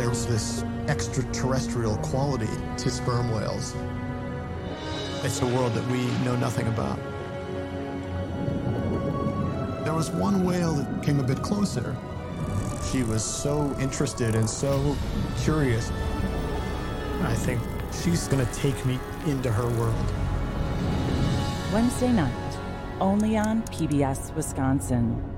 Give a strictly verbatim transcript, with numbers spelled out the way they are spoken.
there's this extraterrestrial quality to sperm whales. It's a world that we know nothing about. There was one whale that came a bit closer. She was so interested and so curious. I think she's gonna take me into her world. Wednesday night, only on P B S Wisconsin.